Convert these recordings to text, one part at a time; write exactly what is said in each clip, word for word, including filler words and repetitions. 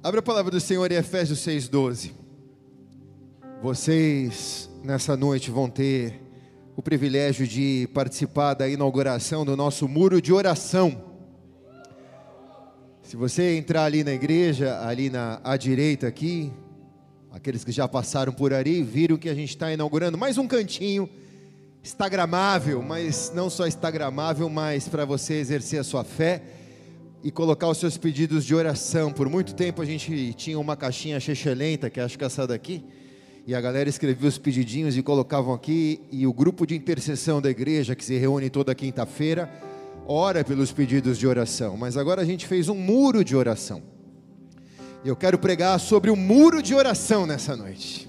Abra a palavra do Senhor em Efésios seis, doze. Vocês, nessa noite, vão ter o privilégio de participar da inauguração do nosso muro de oração. Se você entrar ali na igreja, ali na, à direita aqui, aqueles que já passaram por ali, viram que a gente está inaugurando mais um cantinho instagramável, mas não só instagramável, mas para você exercer a sua fé e colocar os seus pedidos de oração. Por muito tempo a gente tinha uma caixinha chechelenta, que acho que é essa daqui, e a galera escrevia os pedidinhos e colocavam aqui, e o grupo de intercessão da igreja, que se reúne toda quinta-feira, ora pelos pedidos de oração. Mas agora a gente fez um muro de oração. Eu quero pregar sobre o muro de oração nessa noite.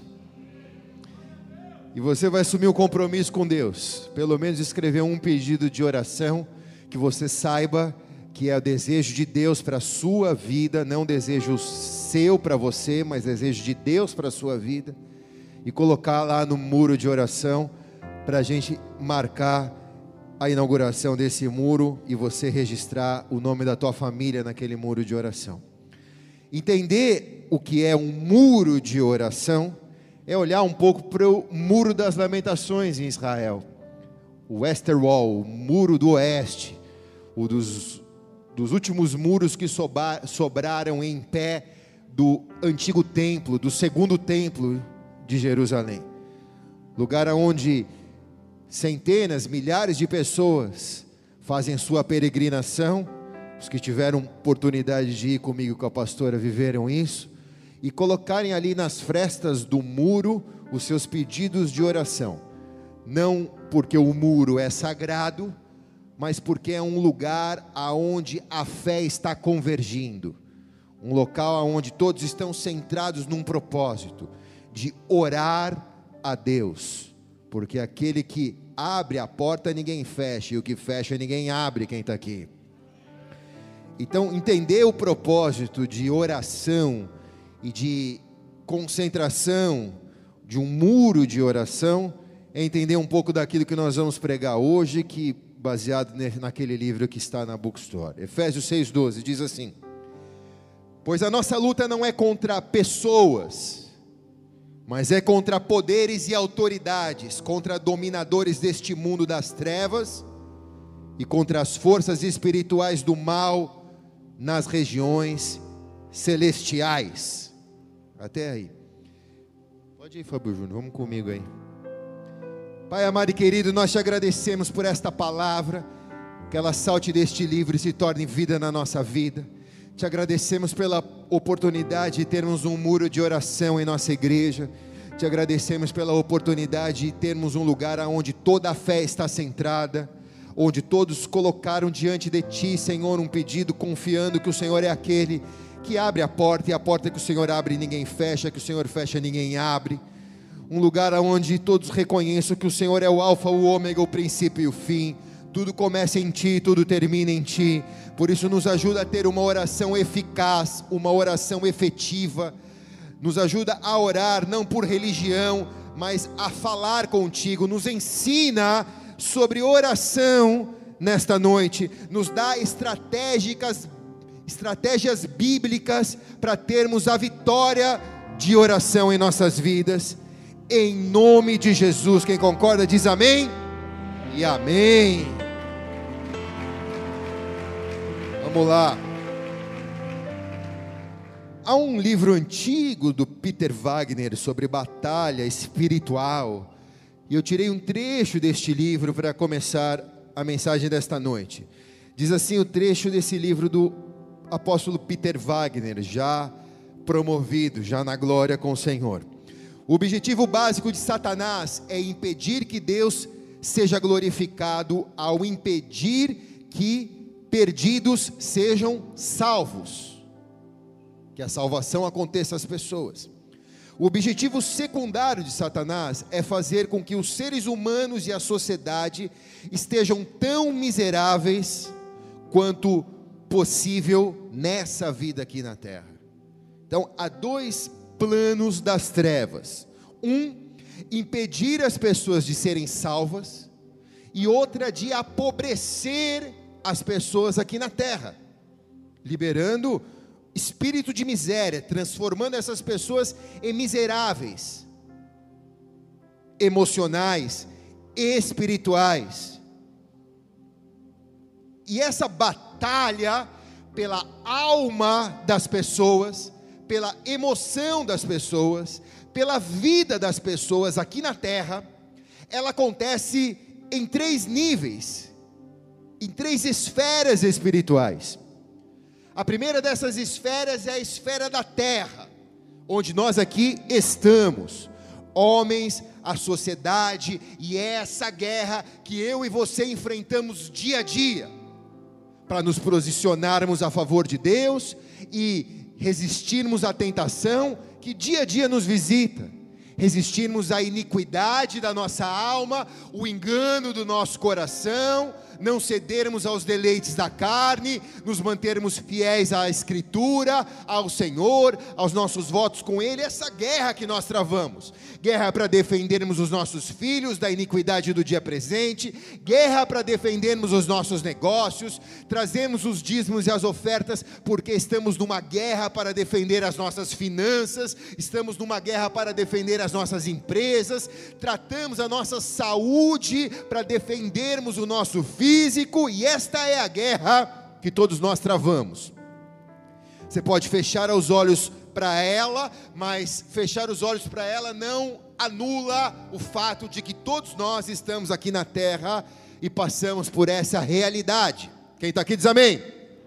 E você vai assumir um compromisso com Deus, pelo menos escrever um pedido de oração, que você saiba que é o desejo de Deus para a sua vida, não desejo seu para você, mas desejo de Deus para a sua vida, e colocar lá no muro de oração, para a gente marcar a inauguração desse muro, e você registrar o nome da tua família naquele muro de oração. Entender o que é um muro de oração, é olhar um pouco para o muro das lamentações em Israel, o Western Wall, o muro do oeste, o dos dos últimos muros que sobraram em pé do antigo templo, do segundo templo de Jerusalém, lugar onde centenas, milhares de pessoas fazem sua peregrinação. Os que tiveram oportunidade de ir comigo com a pastora viveram isso, e colocarem ali nas frestas do muro os seus pedidos de oração, não porque o muro é sagrado, mas porque é um lugar aonde a fé está convergindo, um local aonde todos estão centrados num propósito de orar a Deus, porque aquele que abre a porta ninguém fecha, e o que fecha ninguém abre. Quem está aqui? Então, entender o propósito de oração e de concentração, de um muro de oração, é entender um pouco daquilo que nós vamos pregar hoje, que baseado naquele livro que está na Bookstore. Efésios seis, doze, diz assim: pois a nossa luta não é contra pessoas, mas é contra poderes e autoridades, contra dominadores deste mundo das trevas, e contra as forças espirituais do mal, nas regiões celestiais. Até aí. Pode ir, Fábio Júnior, vamos comigo aí. Pai amado e querido, nós te agradecemos por esta palavra, que ela salte deste livro e se torne vida na nossa vida. Te agradecemos pela oportunidade de termos um muro de oração em nossa igreja. Te agradecemos pela oportunidade de termos um lugar onde toda a fé está centrada, onde todos colocaram diante de Ti, Senhor, um pedido, confiando que o Senhor é aquele que abre a porta, e a porta que o Senhor abre ninguém fecha, que o Senhor fecha ninguém abre. Um lugar onde todos reconheçam que o Senhor é o alfa, o ômega, o princípio e o fim. Tudo começa em Ti, tudo termina em Ti. Por isso nos ajuda a ter uma oração eficaz, uma oração efetiva. Nos ajuda a orar, não por religião, mas a falar contigo. Nos ensina sobre oração nesta noite. Nos dá estratégicas, estratégias bíblicas para termos a vitória de oração em nossas vidas. Em nome de Jesus, quem concorda diz amém e amém. Vamos lá. Há um livro antigo do Peter Wagner sobre batalha espiritual, e eu tirei um trecho deste livro para começar a mensagem desta noite. Diz assim o trecho desse livro do apóstolo Peter Wagner, já promovido, já na glória com o Senhor. O objetivo básico de Satanás é impedir que Deus seja glorificado, ao impedir que perdidos sejam salvos, que a salvação aconteça às pessoas. O objetivo secundário de Satanás é fazer com que os seres humanos e a sociedade estejam tão miseráveis quanto possível nessa vida aqui na terra. Então, há dois planos das trevas: um, impedir as pessoas de serem salvas, e outra, de apobrecer as pessoas aqui na terra, liberando espírito de miséria, transformando essas pessoas em miseráveis, emocionais, espirituais. E essa batalha pela alma das pessoas, pela emoção das pessoas, pela vida das pessoas aqui na terra, ela acontece em três níveis, em três esferas espirituais. A primeira dessas esferas é a esfera da terra, onde nós aqui estamos, homens, a sociedade, e é essa guerra que eu e você enfrentamos dia a dia, para nos posicionarmos a favor de Deus e resistirmos à tentação que dia a dia nos visita, resistirmos à iniquidade da nossa alma, o engano do nosso coração, não cedermos aos deleites da carne, nos mantermos fiéis à Escritura, ao Senhor, aos nossos votos com Ele. Essa guerra que nós travamos, guerra para defendermos os nossos filhos da iniquidade do dia presente, guerra para defendermos os nossos negócios, trazemos os dízimos e as ofertas, porque estamos numa guerra para defender as nossas finanças, estamos numa guerra para defender as nossas empresas, tratamos a nossa saúde para defendermos o nosso físico, e esta é a guerra que todos nós travamos. Você pode fechar os olhos para ela, mas fechar os olhos para ela não anula o fato de que todos nós estamos aqui na terra e passamos por essa realidade. Quem está aqui diz amém.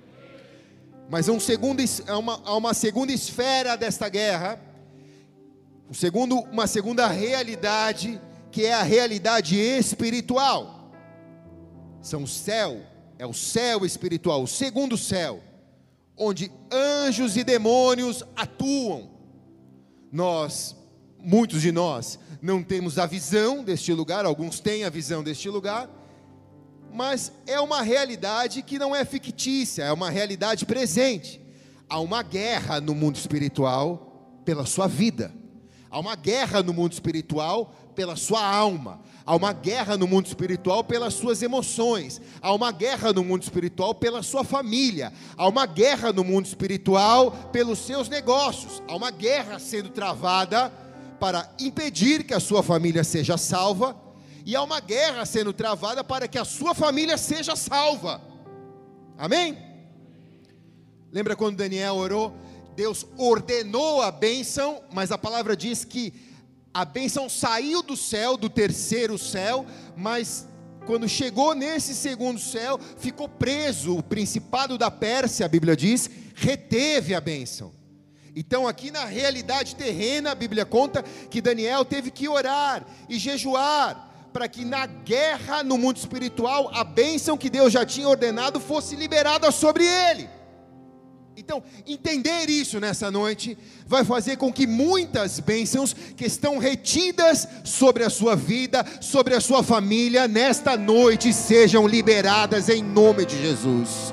Mas um segundo, há, uma, há uma segunda esfera desta guerra, um segundo, uma segunda realidade, que é a realidade espiritual. São o céu, é o céu espiritual, o segundo céu, onde anjos e demônios atuam. Nós, muitos de nós, não temos a visão deste lugar, alguns têm a visão deste lugar, mas é uma realidade que não é fictícia, é uma realidade presente. Há uma guerra no mundo espiritual pela sua vida, há uma guerra no mundo espiritual pela sua alma, há uma guerra no mundo espiritual pelas suas emoções, há uma guerra no mundo espiritual pela sua família, há uma guerra no mundo espiritual pelos seus negócios, há uma guerra sendo travada para impedir que a sua família seja salva, e há uma guerra sendo travada para que a sua família seja salva. Amém? Lembra quando Daniel orou? Deus ordenou a bênção, mas a palavra diz que a bênção saiu do céu, do terceiro céu, mas quando chegou nesse segundo céu, ficou preso. O principado da Pérsia, a Bíblia diz, reteve a bênção. Então aqui na realidade terrena, a Bíblia conta que Daniel teve que orar e jejuar, para que na guerra no mundo espiritual, a bênção que Deus já tinha ordenado fosse liberada sobre ele. Então, entender isso nessa noite vai fazer com que muitas bênçãos que estão retidas sobre a sua vida, sobre a sua família, nesta noite sejam liberadas em nome de Jesus.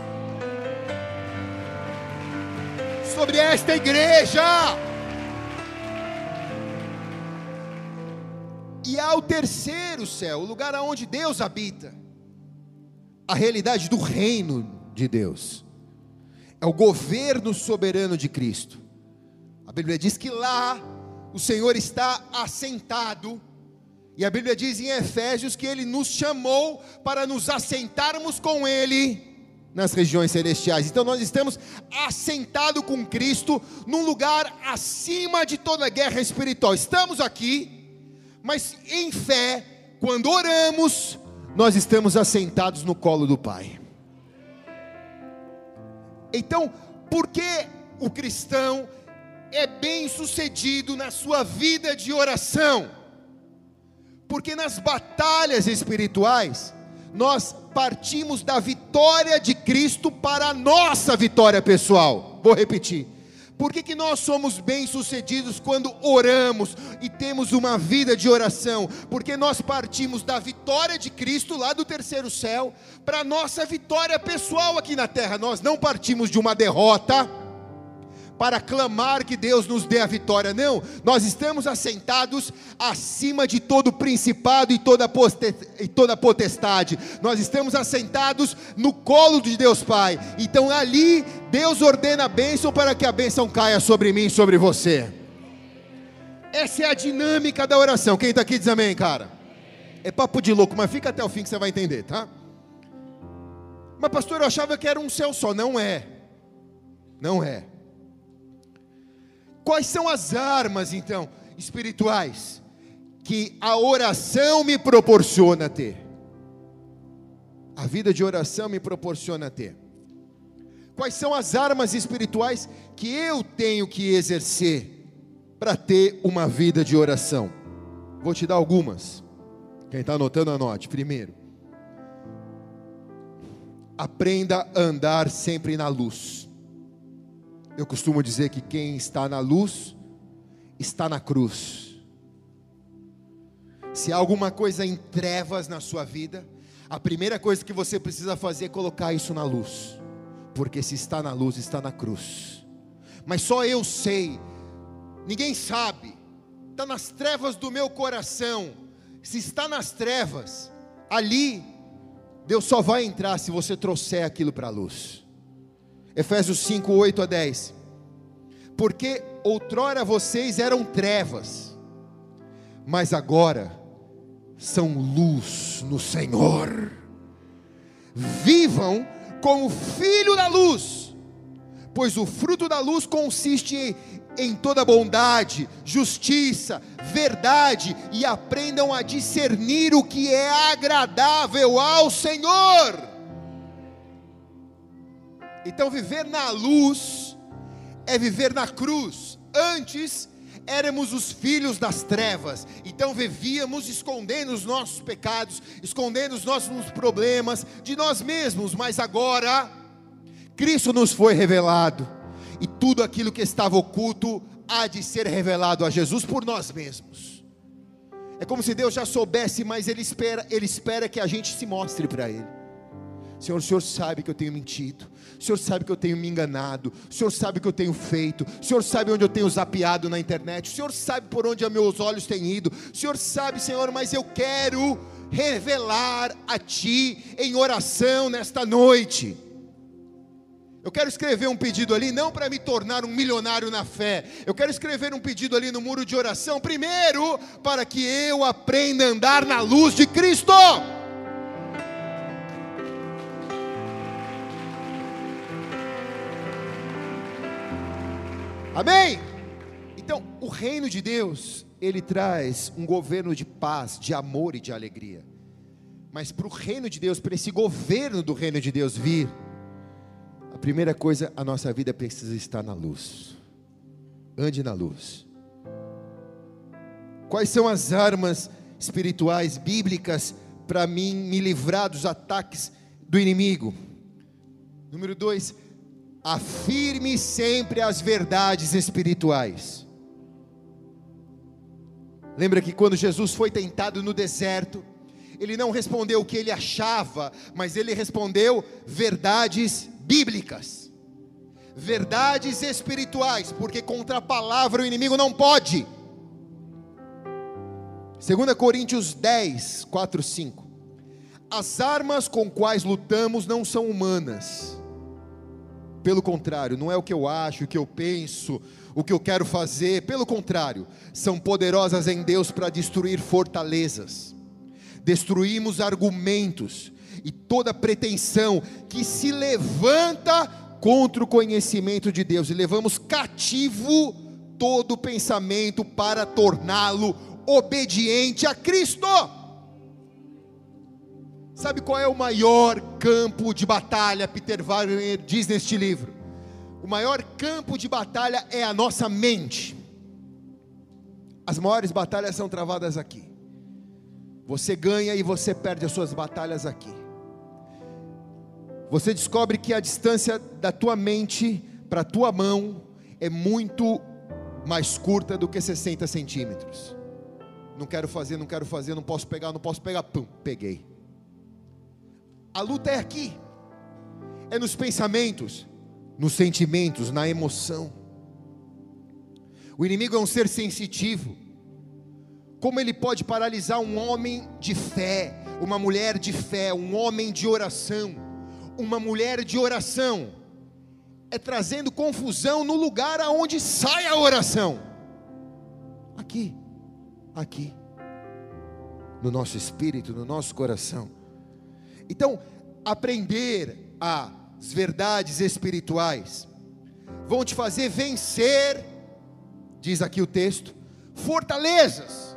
Sobre esta igreja. E há o terceiro céu, o lugar onde Deus habita, a realidade do reino de Deus. É o governo soberano de Cristo. A Bíblia diz que lá o Senhor está assentado, e a Bíblia diz em Efésios que Ele nos chamou para nos assentarmos com Ele nas regiões celestiais. Então nós estamos assentados com Cristo num lugar acima de toda guerra espiritual. Estamos aqui, mas em fé, quando oramos, nós estamos assentados no colo do Pai. Então, por que o cristão é bem sucedido na sua vida de oração? Porque nas batalhas espirituais, nós partimos da vitória de Cristo para a nossa vitória pessoal. Vou repetir. Por que que nós somos bem sucedidos quando oramos e temos uma vida de oração? Porque nós partimos da vitória de Cristo lá do terceiro céu para a nossa vitória pessoal aqui na terra. Nós não partimos de uma derrota, para clamar que Deus nos dê a vitória. Não, nós estamos assentados acima de todo principado e toda, poste, e toda potestade. Nós estamos assentados no colo de Deus Pai. Então ali Deus ordena a bênção para que a bênção caia sobre mim e sobre você. Essa é a dinâmica da oração. Quem está aqui diz amém, cara? É papo de louco, mas fica até o fim que você vai entender, tá? Mas pastor, eu achava que era um céu só. Não é. Não é. Quais são as armas, então, espirituais, que a oração me proporciona ter? A vida de oração me proporciona ter. Quais são as armas espirituais que eu tenho que exercer para ter uma vida de oração? Vou te dar algumas. Quem está anotando, anote. Primeiro, aprenda a andar sempre na luz. Eu costumo dizer que quem está na luz, está na cruz. Se há alguma coisa em trevas na sua vida, a primeira coisa que você precisa fazer é colocar isso na luz. Porque se está na luz, está na cruz. Mas só eu sei, ninguém sabe, está nas trevas do meu coração. Se está nas trevas, ali, Deus só vai entrar se você trouxer aquilo para a luz. Efésios cinco, oito a dez. Porque outrora vocês eram trevas, mas agora são luz no Senhor. Vivam como filho da luz, pois o fruto da luz consiste em, em toda bondade, justiça, verdade, e aprendam a discernir o que é agradável ao Senhor. Então viver na luz é viver na cruz. Antes éramos os filhos das trevas, então vivíamos escondendo os nossos pecados, escondendo os nossos problemas de nós mesmos. Mas agora Cristo nos foi revelado, e tudo aquilo que estava oculto há de ser revelado a Jesus por nós mesmos. É como se Deus já soubesse, mas Ele espera, Ele espera que a gente se mostre para Ele. Senhor, o Senhor sabe que eu tenho mentido, o Senhor sabe que eu tenho me enganado, o Senhor sabe que eu tenho feito, o Senhor sabe onde eu tenho zapeado na internet, o Senhor sabe por onde meus olhos têm ido, o Senhor sabe, Senhor, mas eu quero revelar a Ti em oração nesta noite. Eu quero escrever um pedido ali, não para me tornar um milionário na fé, eu quero escrever um pedido ali no muro de oração, primeiro, para que eu aprenda a andar na luz de Cristo. Amém? Então, o reino de Deus, ele traz um governo de paz, de amor e de alegria. Mas para o reino de Deus, para esse governo do reino de Deus vir, a primeira coisa, a nossa vida precisa estar na luz. Ande na luz. Quais são as armas espirituais, bíblicas, para mim me livrar dos ataques do inimigo? Número dois, afirme sempre as verdades espirituais. Lembra que quando Jesus foi tentado no deserto, Ele não respondeu o que ele achava, mas Ele respondeu verdades bíblicas, verdades espirituais, porque contra a palavra o inimigo não pode. Segunda Coríntios dez, quatro, cinco. As armas com quais lutamos não são humanas. Pelo contrário, não é o que eu acho, o que eu penso, o que eu quero fazer. Pelo contrário, são poderosas em Deus para destruir fortalezas. Destruímos argumentos e toda pretensão que se levanta contra o conhecimento de Deus, e levamos cativo todo pensamento para torná-lo obediente a Cristo. Sabe qual é o maior campo de batalha? Peter Wagner diz neste livro: o maior campo de batalha é a nossa mente. As maiores batalhas são travadas aqui. Você ganha e você perde as suas batalhas aqui. Você descobre que a distância da tua mente para a tua mão é muito mais curta do que sessenta centímetros. Não quero fazer, não quero fazer, não posso pegar, não posso pegar, pum, peguei. A luta é aqui, é nos pensamentos, nos sentimentos, na emoção. O inimigo é um ser sensitivo. Como ele pode paralisar um homem de fé, uma mulher de fé, um homem de oração, uma mulher de oração? É trazendo confusão no lugar aonde sai a oração. Aqui, aqui, no nosso espírito, no nosso coração. Então, aprender as verdades espirituais vão te fazer vencer, diz aqui o texto, fortalezas.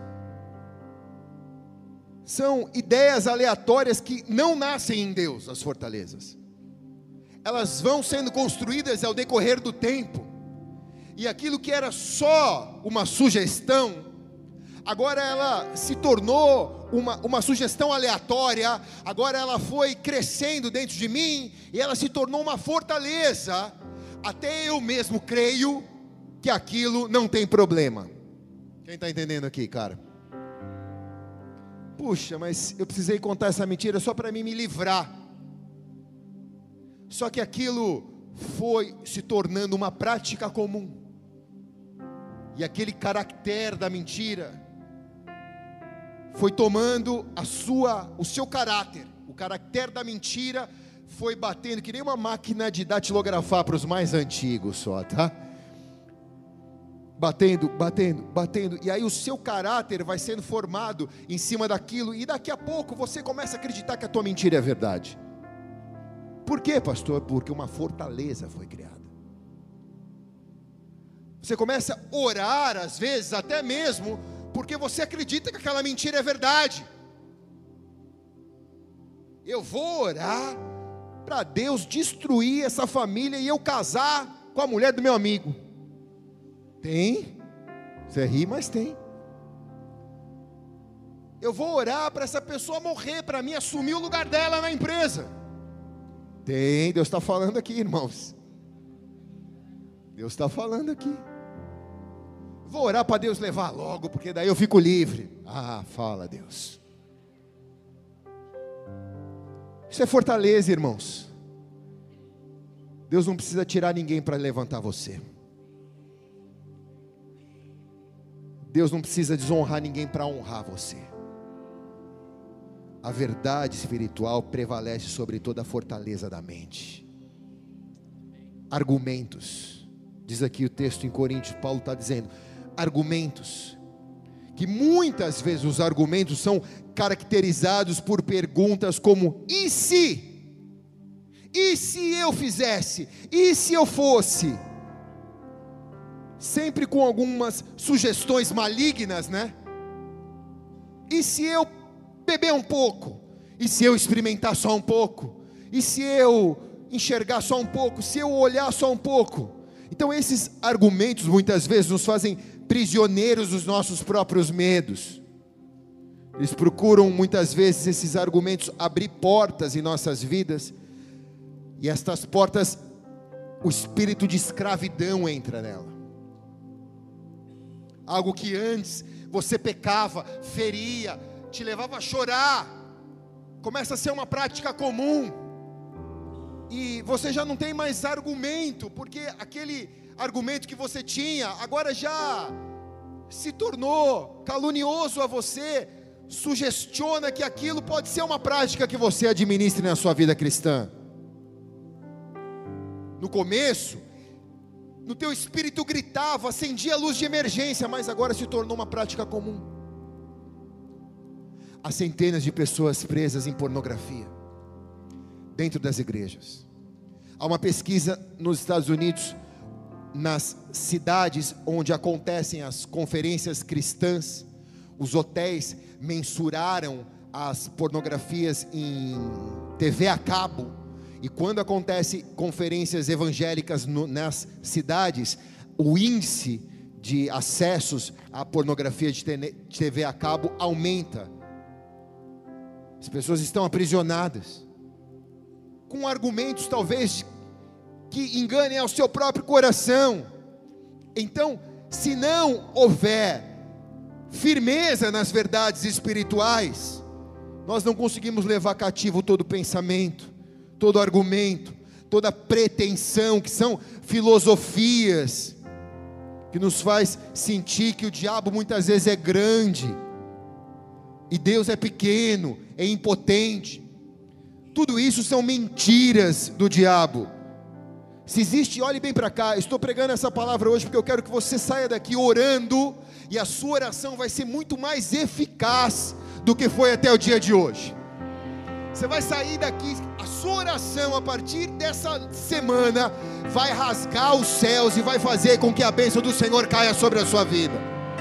São ideias aleatórias que não nascem em Deus, as fortalezas. Elas vão sendo construídas ao decorrer do tempo. E aquilo que era só uma sugestão, agora ela se tornou uma, uma sugestão aleatória. Agora ela foi crescendo dentro de mim, e ela se tornou uma fortaleza. Até eu mesmo creio que aquilo não tem problema. Quem está entendendo aqui, cara? Puxa, mas eu precisei contar essa mentira só para mim me livrar. Só que aquilo foi se tornando uma prática comum. E aquele caractere da mentira foi tomando a sua, o seu caráter. O caractere da mentira foi batendo, que nem uma máquina de datilografar para os mais antigos só, tá? Batendo, batendo, batendo, e aí o seu caráter vai sendo formado em cima daquilo, e daqui a pouco você começa a acreditar que a tua mentira é verdade. Por quê, pastor? Porque uma fortaleza foi criada. Você começa a orar, às vezes, até mesmo, porque você acredita que aquela mentira é verdade. Eu vou orar para Deus destruir essa família e eu casar com a mulher do meu amigo. Tem, você ri, mas tem. Eu vou orar para essa pessoa morrer, para mim assumir o lugar dela na empresa. Tem, Deus está falando aqui, irmãos. Deus está falando aqui. Vou orar para Deus levar logo, porque daí eu fico livre. Ah, fala Deus. Isso é fortaleza, irmãos. Deus não precisa tirar ninguém para levantar você. Deus não precisa desonrar ninguém para honrar você. A verdade espiritual prevalece sobre toda a fortaleza da mente. Argumentos, diz aqui o texto em Coríntios, Paulo está dizendo, argumentos, que muitas vezes os argumentos são caracterizados por perguntas como, e se? E se eu fizesse? E se eu fosse? Sempre com algumas sugestões malignas, né? E se eu beber um pouco? E se eu experimentar só um pouco? E se eu enxergar só um pouco? Se eu olhar só um pouco? Então esses argumentos muitas vezes nos fazem prisioneiros dos nossos próprios medos. Eles procuram muitas vezes, esses argumentos, abrir portas em nossas vidas, e estas portas, o espírito de escravidão entra nela. Algo que antes você pecava, feria, te levava a chorar, começa a ser uma prática comum, e você já não tem mais argumento, porque aquele argumento que você tinha, agora já se tornou calunioso a você, sugestiona que aquilo pode ser uma prática que você administre na sua vida cristã. No começo, no teu espírito gritava, acendia a luz de emergência, mas agora se tornou uma prática comum. Há centenas de pessoas presas em pornografia dentro das igrejas. Há uma pesquisa nos Estados Unidos, nas cidades onde acontecem as conferências cristãs, os hotéis mensuraram as pornografias em T V a cabo. E quando acontecem conferências evangélicas no, nas cidades, o índice de acessos à pornografia de T V a cabo aumenta. As pessoas estão aprisionadas, com argumentos talvez que enganem ao seu próprio coração. Então, se não houver firmeza nas verdades espirituais, nós não conseguimos levar cativo todo pensamento, todo argumento, toda pretensão, que são filosofias, que nos faz sentir que o diabo muitas vezes é grande e Deus é pequeno, é impotente. Tudo isso são mentiras do diabo. Se existe, olhe bem para cá, eu estou pregando essa palavra hoje porque eu quero que você saia daqui orando, e a sua oração vai ser muito mais eficaz do que foi até o dia de hoje. Você vai sair daqui, a sua oração a partir dessa semana vai rasgar os céus e vai fazer com que a bênção do Senhor caia sobre a sua vida.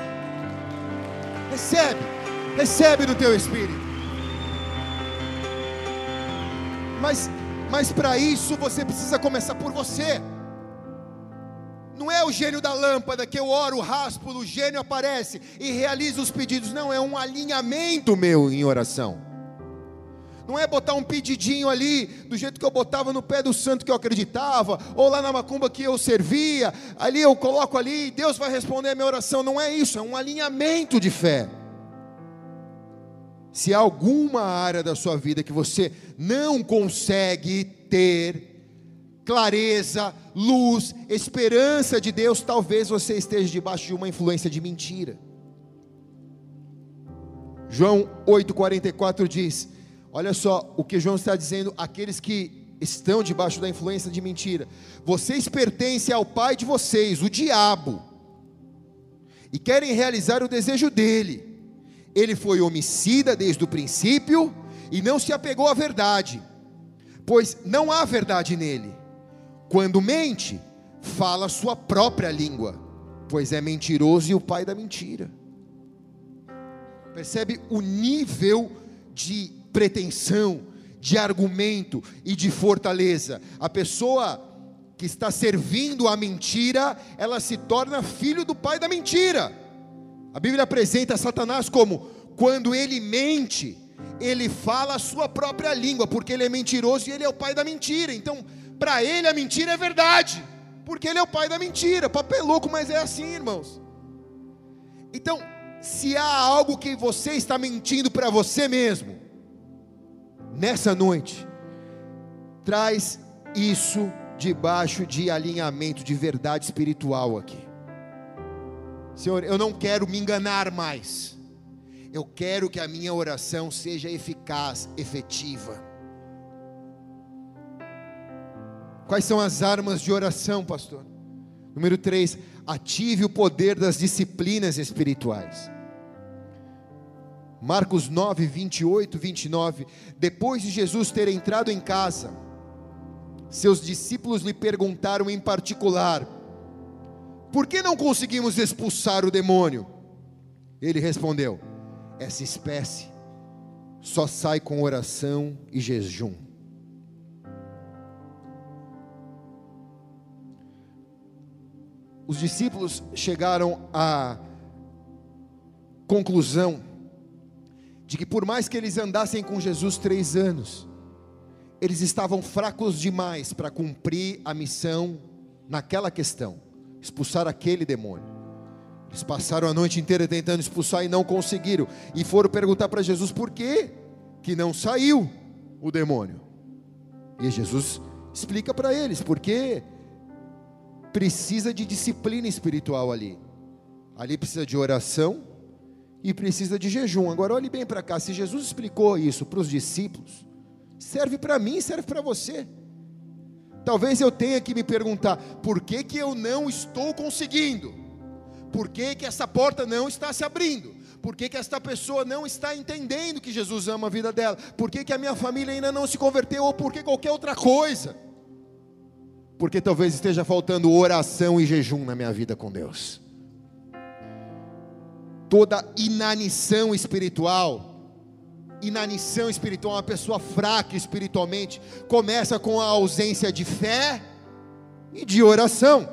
Recebe, recebe do teu espírito. Mas, mas para isso você precisa começar por você. Não é o gênio da lâmpada que eu oro, raspo, o gênio aparece e realiza os pedidos. Não, é um alinhamento meu em oração. Não é botar um pedidinho ali, do jeito que eu botava no pé do santo que eu acreditava, ou lá na macumba que eu servia, ali eu coloco ali, Deus vai responder a minha oração. Não é isso, é um alinhamento de fé. Se há alguma área da sua vida que você não consegue ter clareza, luz, esperança de Deus, talvez você esteja debaixo de uma influência de mentira. João oito, quarenta e quatro diz, olha só o que João está dizendo, aqueles que estão debaixo da influência de mentira: vocês pertencem ao pai de vocês, o diabo, e querem realizar o desejo dele. Ele foi homicida desde o princípio e não se apegou à verdade, pois não há verdade nele. Quando mente, fala a sua própria língua, pois é mentiroso e o pai da mentira. Percebe o nível de pretensão, de argumento e de fortaleza? A pessoa que está servindo a mentira, ela se torna filho do pai da mentira. A Bíblia apresenta Satanás como, quando ele mente, ele fala a sua própria língua, porque ele é mentiroso e ele é o pai da mentira. Então, para ele a mentira é verdade, porque ele é o pai da mentira. Papo é louco, mas é assim, irmãos. Então, se há algo que você está mentindo para você mesmo, nessa noite, traz isso debaixo de alinhamento de verdade espiritual aqui. Senhor, eu não quero me enganar mais. Eu quero que a minha oração seja eficaz, efetiva. Quais são as armas de oração, pastor? Número três, ative o poder das disciplinas espirituais. Marcos nove, vinte e oito, vinte e nove. Depois de Jesus ter entrado em casa, seus discípulos lhe perguntaram em particular: por que não conseguimos expulsar o demônio? Ele respondeu: essa espécie só sai com oração e jejum. Os discípulos chegaram à conclusão de que por mais que eles andassem com Jesus três anos, eles estavam fracos demais para cumprir a missão naquela questão, expulsar aquele demônio. Eles passaram a noite inteira tentando expulsar e não conseguiram, e foram perguntar para Jesus por que que não saiu o demônio. E Jesus explica para eles, porque precisa de disciplina espiritual ali, ali precisa de oração e precisa de jejum. Agora olhe bem para cá, se Jesus explicou isso para os discípulos, serve para mim, serve para você. Talvez eu tenha que me perguntar, por que que eu não estou conseguindo? Por que que essa porta não está se abrindo? Por que que esta pessoa não está entendendo que Jesus ama a vida dela? Por que que a minha família ainda não se converteu? Ou por que qualquer outra coisa? Porque talvez esteja faltando oração e jejum na minha vida com Deus. Toda inanição espiritual, inanição espiritual, uma pessoa fraca espiritualmente, começa com a ausência de fé e de oração.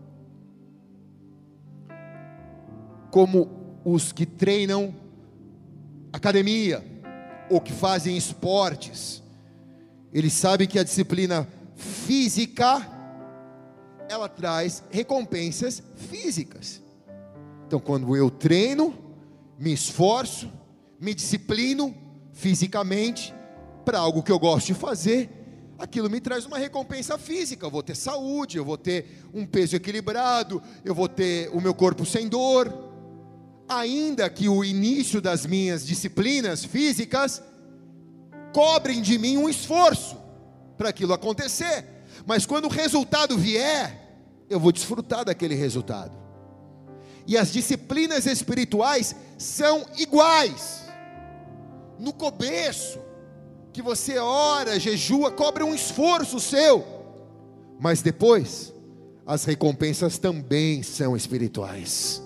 Como os que treinam academia, ou que fazem esportes, eles sabem que a disciplina física, ela traz recompensas físicas. Então quando eu treino, me esforço, me disciplino fisicamente para algo que eu gosto de fazer, aquilo me traz uma recompensa física. Eu vou ter saúde, eu vou ter um peso equilibrado, eu vou ter o meu corpo sem dor. Ainda que o início das minhas disciplinas físicas cobrem de mim um esforço para aquilo acontecer, mas quando o resultado vier, eu vou desfrutar daquele resultado. E as disciplinas espirituais são iguais. No começo, que você ora, jejua, cobra um esforço seu, mas depois, as recompensas também são espirituais.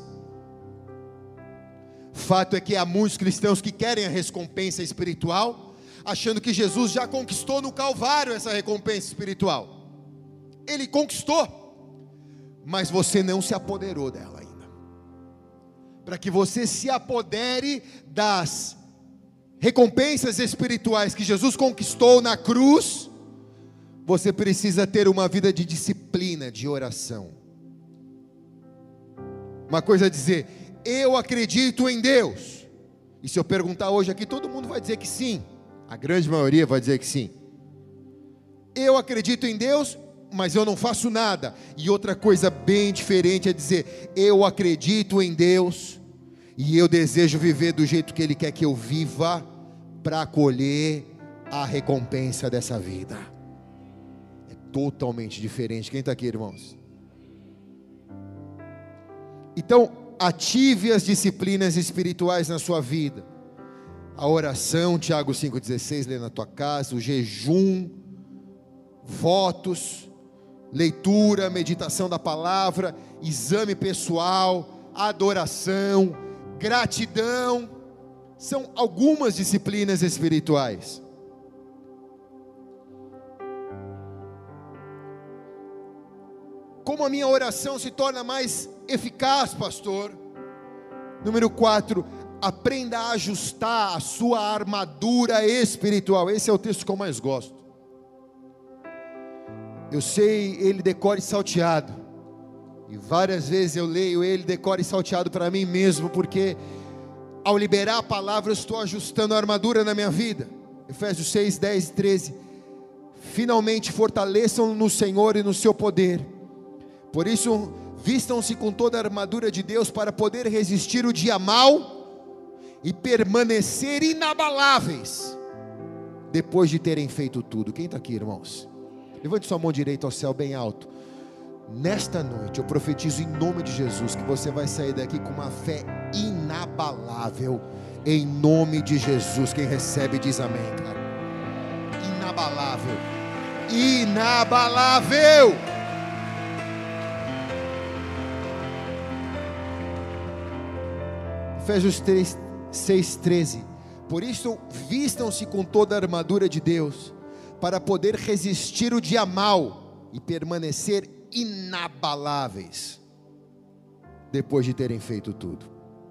Fato é que há muitos cristãos que querem a recompensa espiritual, achando que Jesus já conquistou no Calvário essa recompensa espiritual. Ele conquistou, mas você não se apoderou dela ainda. Para que você se apodere das recompensas espirituais que Jesus conquistou na cruz, você precisa ter uma vida de disciplina, de oração. Uma coisa é dizer, eu acredito em Deus, e se eu perguntar hoje aqui, todo mundo vai dizer que sim, a grande maioria vai dizer que sim. Eu acredito em Deus, mas eu não faço nada. E outra coisa bem diferente é dizer, eu acredito em Deus, e eu desejo viver do jeito que Ele quer que eu viva, para colher a recompensa dessa vida. É totalmente diferente. Quem está aqui, irmãos? Então, ative as disciplinas espirituais na sua vida. A oração, Tiago cinco dezesseis, lê na tua casa. O jejum, votos, leitura, meditação da palavra, exame pessoal, adoração, gratidão, são algumas disciplinas espirituais. Como a minha oração se torna mais eficaz, pastor? Número quatro, aprenda a ajustar a sua armadura espiritual. Esse é o texto que eu mais gosto. Eu sei ele decora e salteado, e várias vezes eu leio ele decora e salteado para mim mesmo, porque ao liberar a palavra eu estou ajustando a armadura na minha vida. Efésios seis, dez e treze. Finalmente fortaleçam no Senhor e no seu poder. Por isso vistam-se com toda a armadura de Deus, para poder resistir o dia mau e permanecer inabaláveis depois de terem feito tudo. Quem está aqui, irmãos? Levante sua mão direita ao céu bem alto. Nesta noite eu profetizo em nome de Jesus que você vai sair daqui com uma fé inabalável, em nome de Jesus. Quem recebe diz amém, cara. Inabalável, inabalável. Efésios três, seis, treze. Por isso vistam-se com toda a armadura de Deus, para poder resistir o dia mau e permanecer inabaláveis depois de terem feito tudo.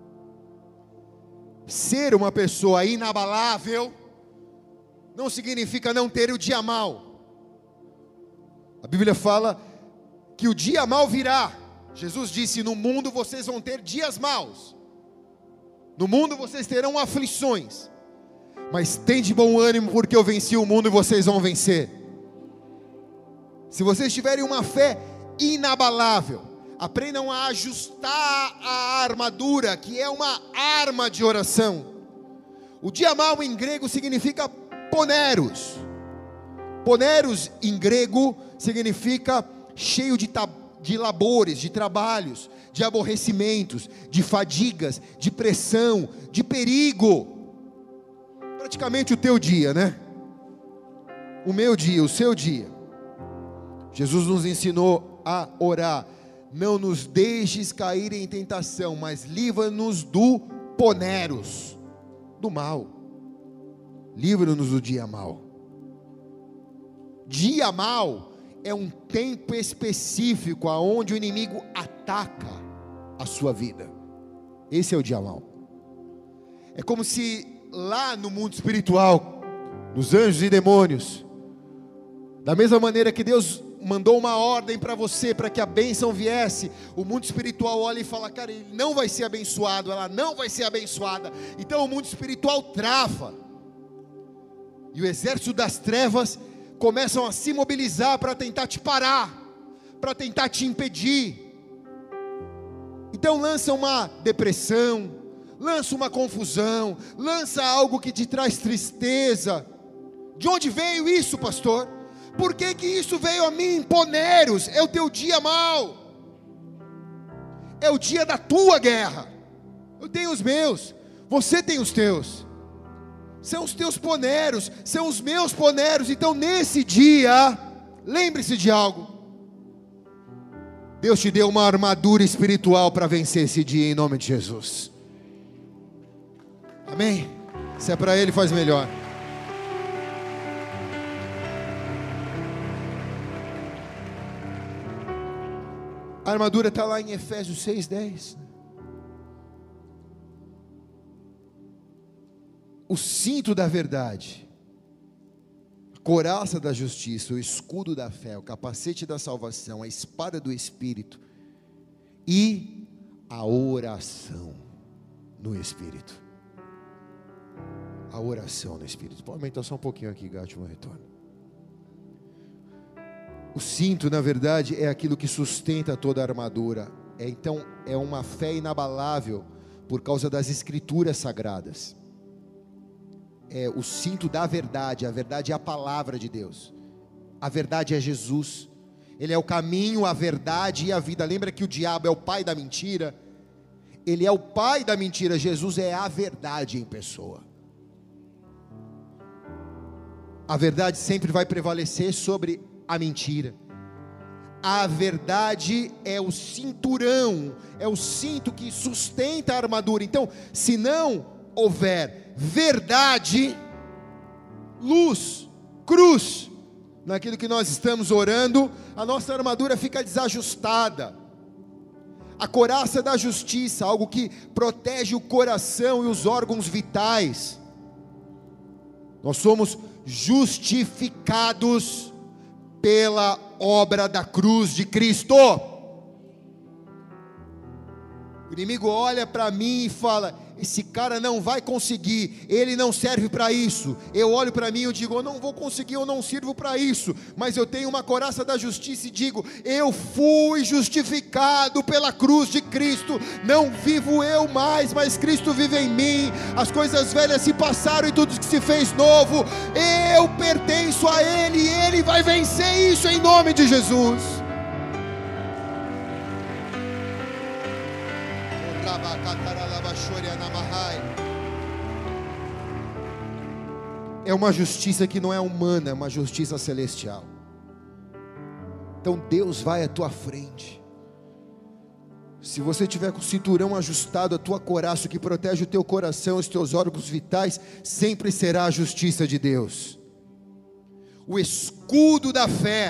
Ser uma pessoa inabalável não significa não ter o dia mau. A Bíblia fala que o dia mau virá. Jesus disse, no mundo vocês vão ter dias maus, no mundo vocês terão aflições, mas tem de bom ânimo, porque eu venci o mundo e vocês vão vencer. Se vocês tiverem uma fé inabalável, aprendam a ajustar a armadura, que é uma arma de oração. O dia mau em grego significa poneros. Poneros em grego significa cheio de, de labores, de trabalhos, de aborrecimentos, de fadigas, de pressão, de perigo. Praticamente o teu dia, né? O meu dia, o seu dia. Jesus nos ensinou a orar. Não nos deixes cair em tentação, mas livra-nos do poneros, do mal. Livra-nos do dia mau. Dia mau é um tempo específico aonde o inimigo ataca a sua vida. Esse é o dia mau. É como se lá no mundo espiritual, nos anjos e demônios, da mesma maneira que Deus mandou uma ordem para você, para que a bênção viesse, o mundo espiritual olha e fala, cara, ele não vai ser abençoado, ela não vai ser abençoada. Então o mundo espiritual trava, e o exército das trevas começam a se mobilizar para tentar te parar, para tentar te impedir. Então lança uma depressão, lança uma confusão, lança algo que te traz tristeza. De onde veio isso, pastor? Por que que isso veio a mim? Poneros, é o teu dia mau, é o dia da tua guerra. Eu tenho os meus, você tem os teus. São os teus poneros, são os meus poneros. Então nesse dia, lembre-se de algo: Deus te deu uma armadura espiritual para vencer esse dia, em nome de Jesus. Amém? Se é para Ele, faz melhor. A armadura está lá em Efésios seis, dez. O cinto da verdade, a couraça da justiça, o escudo da fé, o capacete da salvação, a espada do Espírito e a oração no Espírito. A oração no Espírito. Pode aumentar só um pouquinho aqui, Gátio, meu retorno. O cinto, na verdade, é aquilo que sustenta toda a armadura. É, então, é uma fé inabalável por causa das Escrituras sagradas. É o cinto da verdade. A verdade é a palavra de Deus. A verdade é Jesus. Ele é o caminho, a verdade e a vida. Lembra que o diabo é o pai da mentira? Ele é o pai da mentira. Jesus é a verdade em pessoa. A verdade sempre vai prevalecer sobre a mentira. A verdade é o cinturão, é o cinto que sustenta a armadura. Então, se não houver verdade, luz, cruz, naquilo que nós estamos orando, a nossa armadura fica desajustada. A couraça da justiça, algo que protege o coração e os órgãos vitais. Nós somos justificados pela obra da cruz de Cristo. O inimigo olha para mim e fala: esse cara não vai conseguir, ele não serve para isso. Eu olho para mim e eu digo: eu não vou conseguir, eu não sirvo para isso. Mas eu tenho uma couraça da justiça e digo: eu fui justificado pela cruz de Cristo. Não vivo eu mais, mas Cristo vive em mim. As coisas velhas se passaram e tudo que se fez novo. Eu pertenço a Ele e Ele vai vencer isso em nome de Jesus. É uma justiça que não é humana, é uma justiça celestial. Então Deus vai à tua frente. Se você tiver com o cinturão ajustado, a tua couraça que protege o teu coração, os teus órgãos vitais, sempre será a justiça de Deus. O escudo da fé,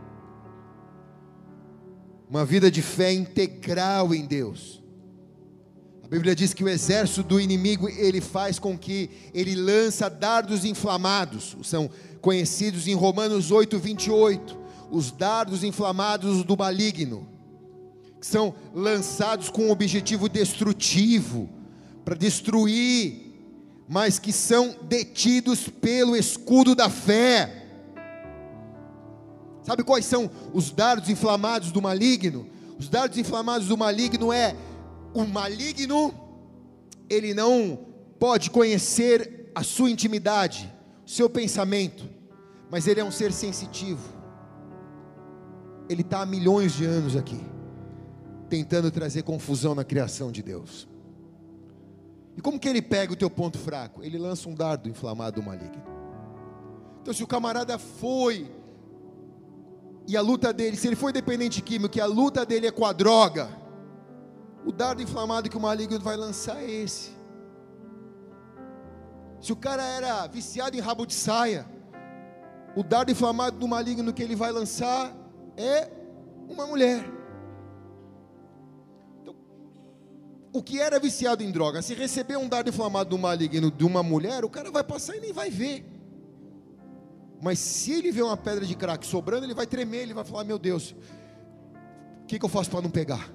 uma vida de fé integral em Deus. A Bíblia diz que o exército do inimigo, ele faz com que ele lança dardos inflamados, são conhecidos em Romanos oito, vinte e oito, os dardos inflamados do maligno, que são lançados com um objetivo destrutivo, para destruir, mas que são detidos pelo escudo da fé. Sabe quais são os dardos inflamados do maligno? Os dardos inflamados do maligno é: o maligno, ele não pode conhecer a sua intimidade, o seu pensamento, mas ele é um ser sensitivo. Ele está há milhões de anos aqui, tentando trazer confusão na criação de Deus. E como que ele pega o teu ponto fraco? Ele lança um dardo inflamado do maligno. Então, se o camarada foi, e a luta dele, se ele foi dependente químico, que a luta dele é com a droga, o dardo inflamado que o maligno vai lançar é esse. Se o cara era viciado em rabo de saia, o dardo inflamado do maligno que ele vai lançar é uma mulher. Então, o que era viciado em droga, se receber um dardo inflamado do maligno de uma mulher, o cara vai passar e nem vai ver. Mas se ele vê uma pedra de crack sobrando, ele vai tremer, ele vai falar: meu Deus, o que, que eu faço para não pegar?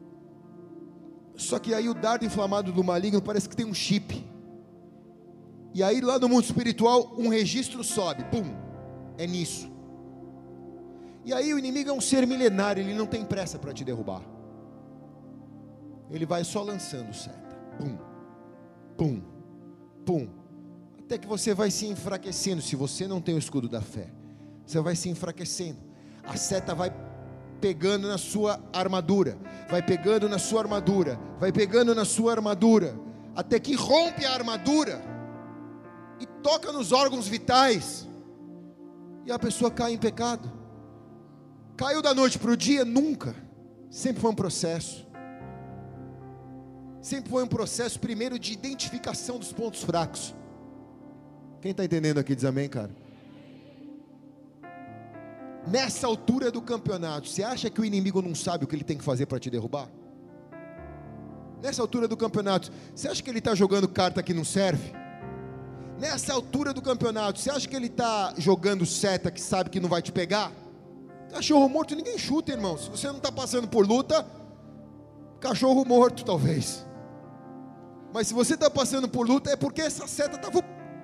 Só que aí o dardo inflamado do maligno parece que tem um chip. E aí lá no mundo espiritual, um registro sobe, pum, é nisso. E aí o inimigo é um ser milenário, ele não tem pressa para te derrubar. Ele vai só lançando seta, pum, pum, pum, até que você vai se enfraquecendo. Se você não tem o escudo da fé, você vai se enfraquecendo. A seta vai pegando na sua armadura, vai pegando na sua armadura, vai pegando na sua armadura, até que rompe a armadura e toca nos órgãos vitais, e a pessoa cai em pecado. Caiu da noite para o dia? Nunca. Sempre foi um processo. Sempre foi um processo, primeiro, de identificação dos pontos fracos. Quem está entendendo aqui diz amém, cara? Nessa altura do campeonato, você acha que o inimigo não sabe o que ele tem que fazer para te derrubar? Nessa altura do campeonato, você acha que ele está jogando carta que não serve? Nessa altura do campeonato, você acha que ele está jogando seta que sabe que não vai te pegar? Cachorro morto ninguém chuta, irmão. Se você não está passando por luta, cachorro morto talvez. Mas se você está passando por luta, é porque essa seta está...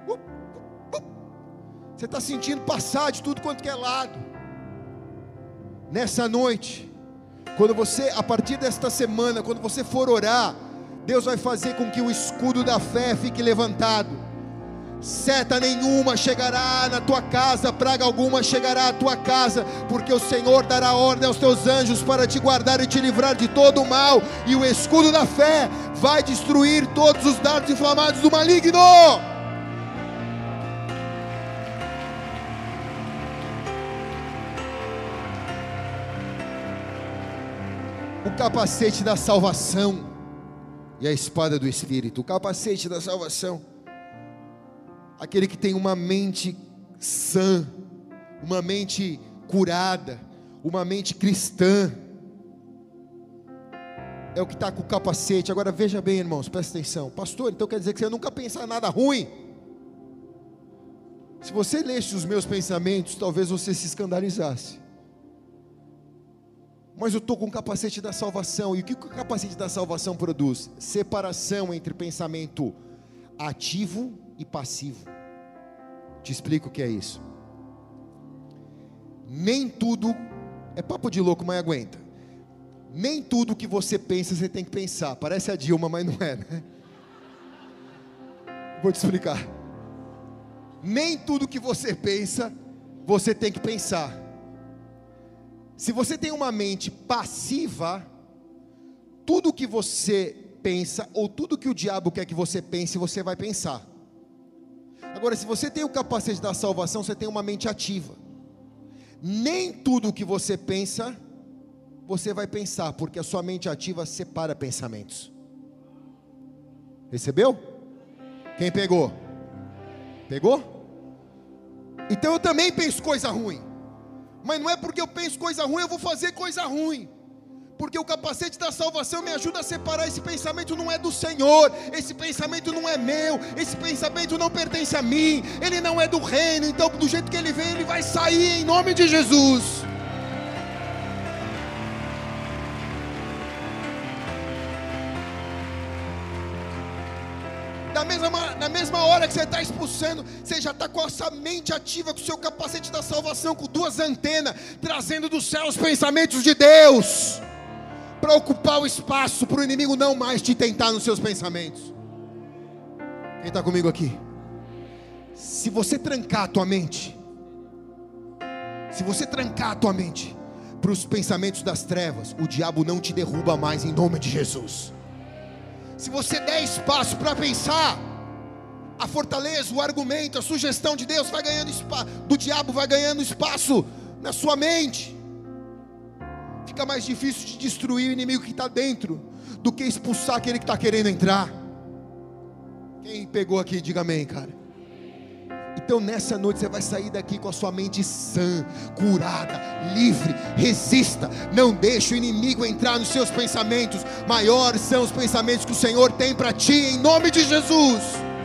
Você está sentindo passar de tudo quanto que é lado. Nessa noite, quando você, a partir desta semana, quando você for orar, Deus vai fazer com que o escudo da fé fique levantado. Seta nenhuma chegará na tua casa, praga alguma chegará à tua casa, porque o Senhor dará ordem aos teus anjos para te guardar e te livrar de todo o mal, e o escudo da fé vai destruir todos os dardos inflamados do maligno. O capacete da salvação e a espada do Espírito. O capacete da salvação, aquele que tem uma mente sã, uma mente curada, uma mente cristã, é o que está com o capacete. Agora veja bem, irmãos, presta atenção. Pastor, então quer dizer que você nunca pensa nada ruim? Se você lesse os meus pensamentos, talvez você se escandalizasse. Mas eu estou com o capacete da salvação. E o que o capacete da salvação produz? Separação entre pensamento ativo e passivo. Te explico o que é isso. Nem tudo, é papo de louco, mas aguenta. Nem tudo que você pensa, você tem que pensar. Parece a Dilma, mas não é, né? Vou te explicar. Nem tudo que você pensa, você tem que pensar. Se você tem uma mente passiva, tudo que você pensa, ou tudo que o diabo quer que você pense, você vai pensar. Agora, se você tem o capacete da salvação, você tem uma mente ativa. Nem tudo que você pensa, você vai pensar, porque a sua mente ativa separa pensamentos. Recebeu? Quem pegou? Pegou? Então eu também penso coisa ruim. Mas não é porque eu penso coisa ruim, eu vou fazer coisa ruim. Porque o capacete da salvação me ajuda a separar. Esse pensamento não é do Senhor, esse pensamento não é meu, esse pensamento não pertence a mim, ele não é do reino. Então do jeito que ele vem, ele vai sair em nome de Jesus. Na mesma, na mesma hora que você está expulsando, você já está com essa mente ativa, com o seu capacete da salvação, com duas antenas, trazendo do céu os pensamentos de Deus, para ocupar o espaço, para o inimigo não mais te tentar nos seus pensamentos. Quem está comigo aqui? Se você trancar a tua mente, se você trancar a tua mente para os pensamentos das trevas, o diabo não te derruba mais em nome de Jesus. Se você der espaço para pensar, a fortaleza, o argumento, a sugestão de Deus vai ganhando espaço, do diabo vai ganhando espaço na sua mente. Fica mais difícil de destruir o inimigo que está dentro do que expulsar aquele que está querendo entrar. Quem pegou aqui, diga amém, cara. Então nessa noite você vai sair daqui com a sua mente sã, curada, livre. Resista, não deixe o inimigo entrar nos seus pensamentos. Maiores são os pensamentos que o Senhor tem para ti, em nome de Jesus.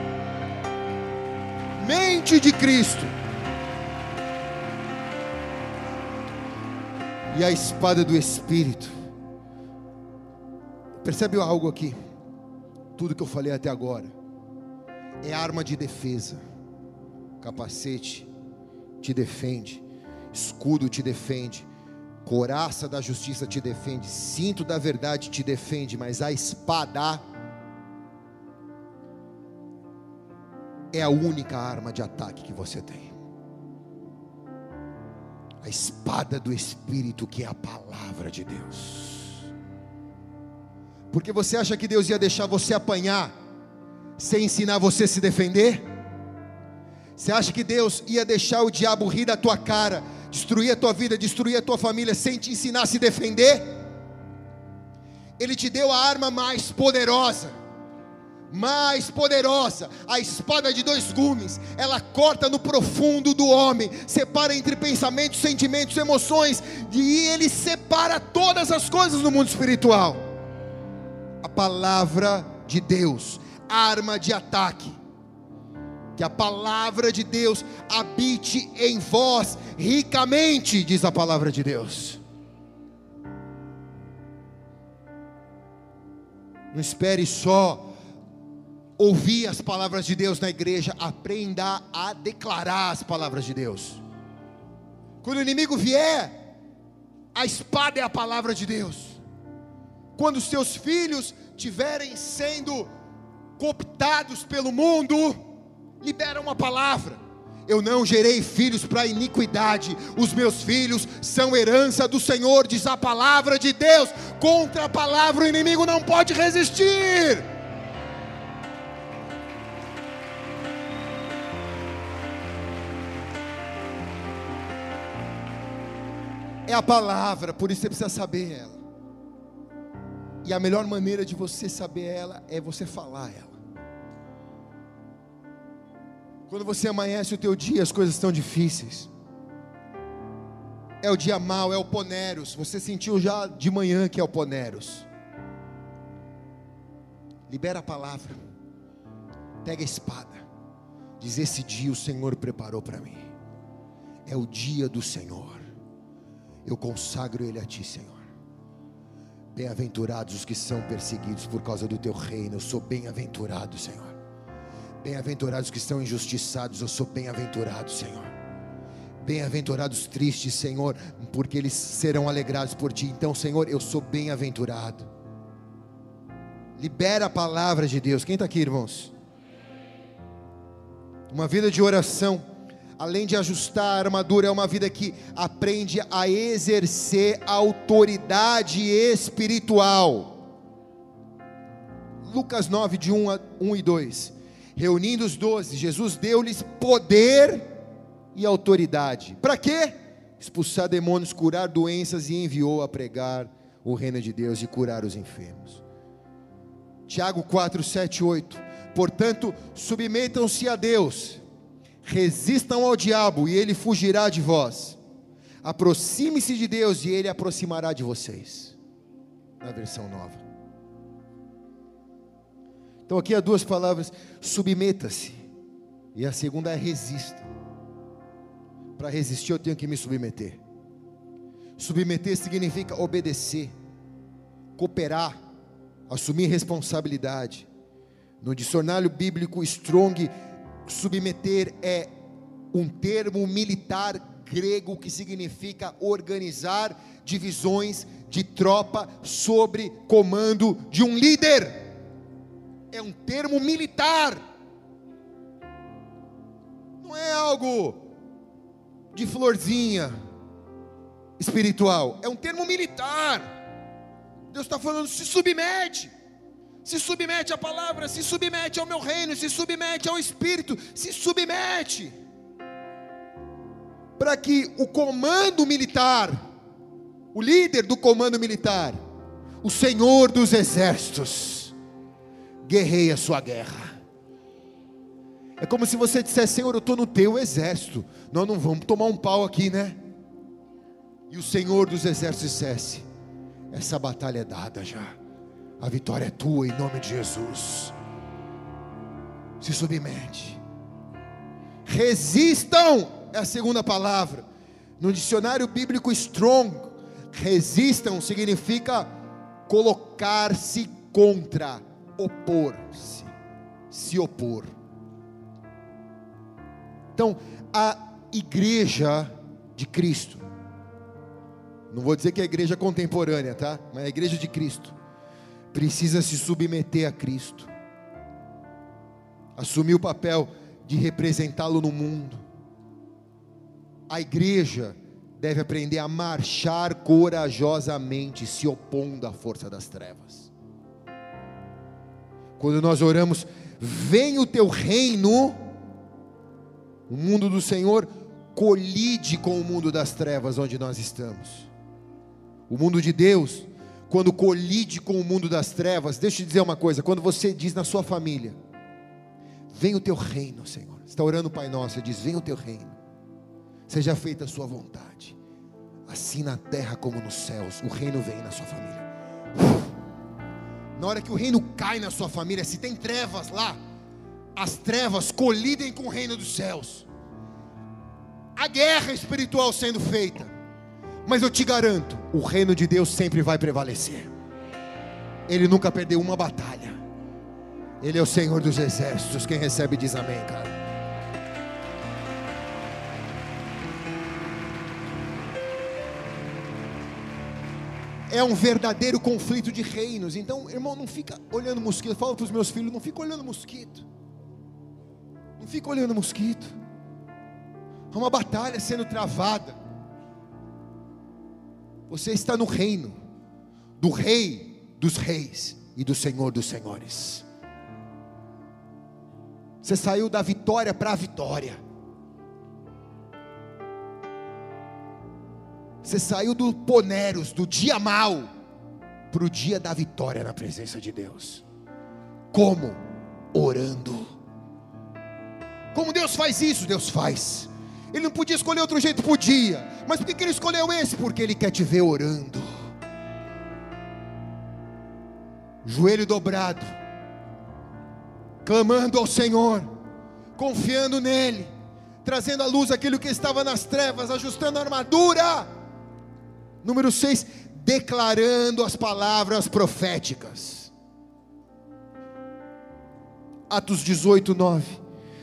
Mente de Cristo. E a espada do Espírito. Percebe algo aqui? Tudo que eu falei até agora, é arma de defesa. Capacete te defende, escudo te defende, couraça da justiça te defende, cinto da verdade te defende, mas a espada é a única arma de ataque que você tem. A espada do Espírito, que é a palavra de Deus. Porque você acha que Deus ia deixar você apanhar sem ensinar você a se defender? Você acha que Deus ia deixar o diabo rir da tua cara, destruir a tua vida, destruir a tua família, sem te ensinar a se defender? Ele te deu a arma mais poderosa, mais poderosa, a espada de dois gumes. Ela corta no profundo do homem, separa entre pensamentos, sentimentos, emoções, e ele separa todas as coisas no mundo espiritual. A palavra de Deus, arma de ataque. Que a palavra de Deus habite em vós ricamente, diz a palavra de Deus. Não espere só ouvir as palavras de Deus na igreja, aprenda a declarar as palavras de Deus. Quando o inimigo vier, a espada é a palavra de Deus. Quando os seus filhos estiverem sendo cooptados pelo mundo, libera uma palavra: eu não gerei filhos para iniquidade, os meus filhos são herança do Senhor, diz a palavra de Deus. Contra a palavra o inimigo não pode resistir. É a palavra, por isso você precisa saber ela. E a melhor maneira de você saber ela é você falar ela. Quando você amanhece o teu dia, as coisas estão difíceis, é o dia mau, é o Poneros. Você sentiu já de manhã que é o Poneros. Libera a palavra, pega a espada, diz: esse dia o Senhor preparou para mim, é o dia do Senhor, eu consagro ele a ti, Senhor. Bem-aventurados os que são perseguidos por causa do teu reino. Eu sou bem-aventurado, Senhor. Bem-aventurados que estão injustiçados, eu sou bem-aventurado, Senhor. Bem-aventurados tristes, Senhor, porque eles serão alegrados por ti. Então, Senhor, eu sou bem-aventurado. Libera a palavra de Deus. Quem está aqui, irmãos? Uma vida de oração, além de ajustar a armadura, é uma vida que aprende a exercer autoridade espiritual. Lucas nove, de um e dois. Reunindo os doze, Jesus deu-lhes poder e autoridade. Para quê? Expulsar demônios, curar doenças, e enviou a pregar o reino de Deus e curar os enfermos. Tiago quatro, sete, oito. Portanto, submetam-se a Deus, resistam ao diabo e ele fugirá de vós. Aproxime-se de Deus e ele aproximará de vocês. Na versão nova. Então aqui há duas palavras: submeta-se, e a segunda é resista. Para resistir eu tenho que me submeter. Submeter significa obedecer, cooperar, assumir responsabilidade. No dicionário bíblico Strong, submeter é um termo militar grego que significa organizar divisões de tropa sob comando de um líder. É um termo militar, não é algo de florzinha espiritual, é um termo militar. Deus está falando: se submete, se submete à palavra, se submete ao meu reino, se submete ao Espírito, se submete, para que o comando militar, o líder do comando militar, o Senhor dos exércitos, guerreie a sua guerra. É como se você dissesse: Senhor, eu estou no teu exército, nós não vamos tomar um pau aqui, né? E o Senhor dos exércitos dissesse: essa batalha é dada já, a vitória é tua, em nome de Jesus. Se submete. Resistam é a segunda palavra. No dicionário bíblico Strong, resistam significa colocar-se contra, opor-se, se opor. Então, a igreja de Cristo, não vou dizer que é a igreja contemporânea, tá? Mas a igreja de Cristo precisa se submeter a Cristo, assumir o papel de representá-lo no mundo. A igreja deve aprender a marchar corajosamente, se opondo à força das trevas. Quando nós oramos, vem o teu reino, o mundo do Senhor colide com o mundo das trevas onde nós estamos. O mundo de Deus, quando colide com o mundo das trevas, deixa eu te dizer uma coisa, quando você diz na sua família, vem o teu reino, Senhor, você está orando o Pai Nosso, você diz, vem o teu reino, seja feita a sua vontade, assim na terra como nos céus, o reino vem na sua família. Na hora que o reino cai na sua família, se tem trevas lá, as trevas colidem com o reino dos céus, a guerra espiritual sendo feita, mas eu te garanto, o reino de Deus sempre vai prevalecer. Ele nunca perdeu uma batalha. Ele é o Senhor dos exércitos. Quem recebe diz amém, cara. É um verdadeiro conflito de reinos. Então, irmão, não fica olhando mosquito. Eu falo para os meus filhos, não fica olhando mosquito. Não fica olhando mosquito. É uma batalha sendo travada. Você está no reino do Rei dos Reis e do Senhor dos Senhores. Você saiu da vitória para a vitória. Você saiu do poneros, do dia mau, para o dia da vitória na presença de Deus. Como? Orando. Como Deus faz isso? Deus faz. Ele não podia escolher outro jeito? Podia. Mas por que Ele escolheu esse? Porque Ele quer te ver orando, joelho dobrado, clamando ao Senhor, confiando nele, trazendo à luz aquilo que estava nas trevas, ajustando a armadura. Número seis, declarando as palavras proféticas. Atos dezoito, nove.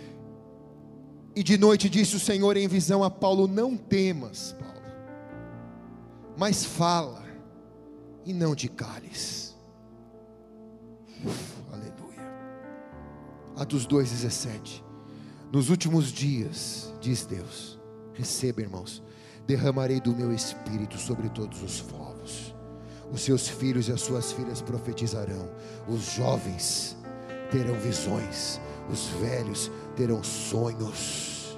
E de noite disse o Senhor em visão a Paulo, não temas, Paulo, mas fala, e não te cales. Uf, aleluia. Atos dois, dezessete. Nos últimos dias, diz Deus, receba, irmãos, derramarei do meu espírito sobre todos os povos. Os seus filhos e as suas filhas profetizarão. Os jovens terão visões. Os velhos terão sonhos.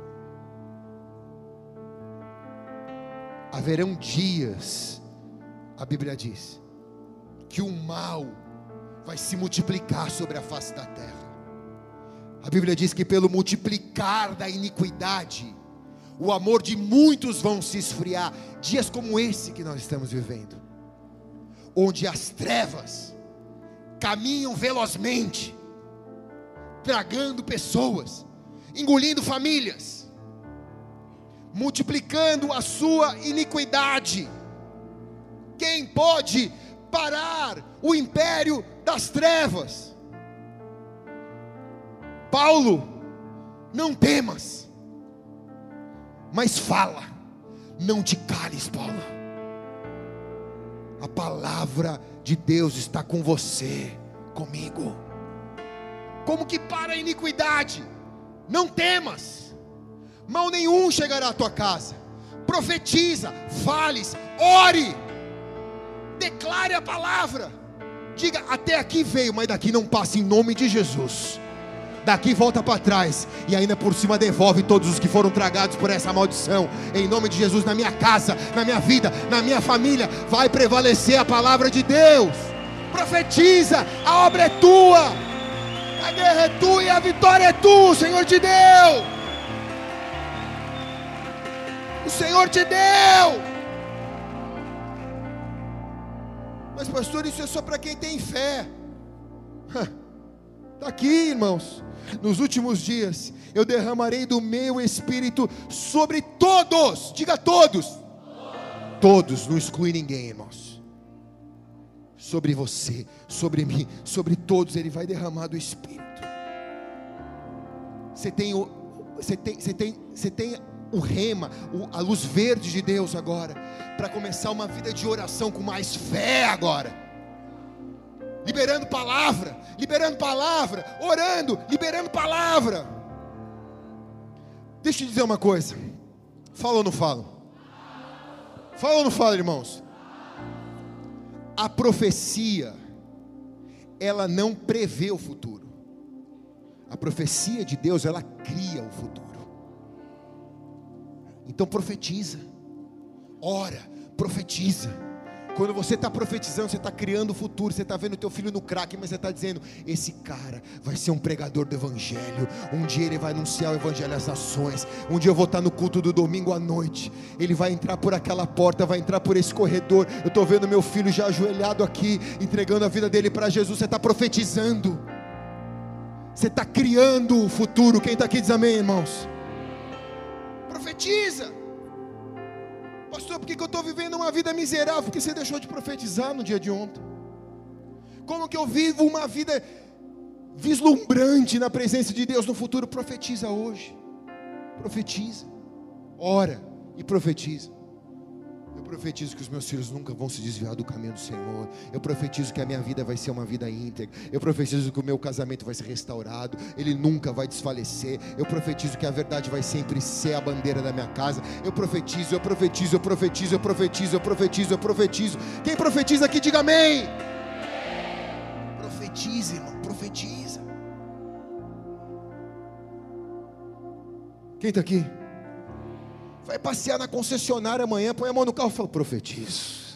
Haverão dias, a Bíblia diz, que o mal vai se multiplicar sobre a face da terra. A Bíblia diz que pelo multiplicar da iniquidade, o amor de muitos vão se esfriar. Dias como esse que nós estamos vivendo, onde as trevas caminham velozmente, tragando pessoas, engolindo famílias, multiplicando a sua iniquidade. Quem pode parar o império das trevas? Paulo, não temas, mas fala, não te cales, Paulo. A palavra de Deus está com você, comigo. Como que para a iniquidade? Não temas, mal nenhum chegará à tua casa. Profetiza, fales, ore, declare a palavra. Diga, até aqui veio, mas daqui não passa, em nome de Jesus. Daqui volta para trás, e ainda por cima devolve todos os que foram tragados por essa maldição. Em nome de Jesus, na minha casa, na minha vida, na minha família, vai prevalecer a palavra de Deus. Profetiza, a obra é tua, a guerra é tua e a vitória é tua. O Senhor te deu. O Senhor te deu. Mas pastor, isso é só para quem tem fé. Está aqui, irmãos. Nos últimos dias eu derramarei do meu espírito sobre todos. Diga todos. Todos, todos, não exclui ninguém, irmãos. Sobre você, sobre mim, sobre todos Ele vai derramar do espírito. Você tem Você tem, você tem, você tem o rema, a luz verde de Deus agora, para começar uma vida de oração com mais fé agora. Liberando palavra, liberando palavra, orando, liberando palavra. Deixa eu te dizer uma coisa. Fala ou não fala? Fala ou não fala, irmãos? A profecia, ela não prevê o futuro. A profecia de Deus, ela cria o futuro. Então profetiza, ora, profetiza. Quando você está profetizando, você está criando o futuro. Você está vendo o teu filho no crack, mas você está dizendo: esse cara vai ser um pregador do evangelho. Um dia ele vai anunciar o evangelho às nações. Um dia eu vou estar no culto do domingo à noite. Ele vai entrar por aquela porta, vai entrar por esse corredor. Eu estou vendo meu filho já ajoelhado aqui, entregando a vida dele para Jesus. Você está profetizando, você está criando o futuro. Quem está aqui diz amém, irmãos? Profetiza. Pastor, por que eu estou vivendo uma vida miserável? Porque você deixou de profetizar no dia de ontem. Como que eu vivo uma vida vislumbrante na presença de Deus no futuro? Profetiza hoje. Profetiza. Ora e profetiza. Eu profetizo que os meus filhos nunca vão se desviar do caminho do Senhor. Eu profetizo que a minha vida vai ser uma vida íntegra. Eu profetizo que o meu casamento vai ser restaurado. Ele nunca vai desfalecer. Eu profetizo que a verdade vai sempre ser a bandeira da minha casa. Eu profetizo, eu profetizo, eu profetizo, eu profetizo, eu profetizo, eu profetizo. Quem profetiza aqui, diga amém. Profetiza, irmão, profetiza. Quem está aqui? Vai passear na concessionária amanhã, põe a mão no carro e fala: profetizo.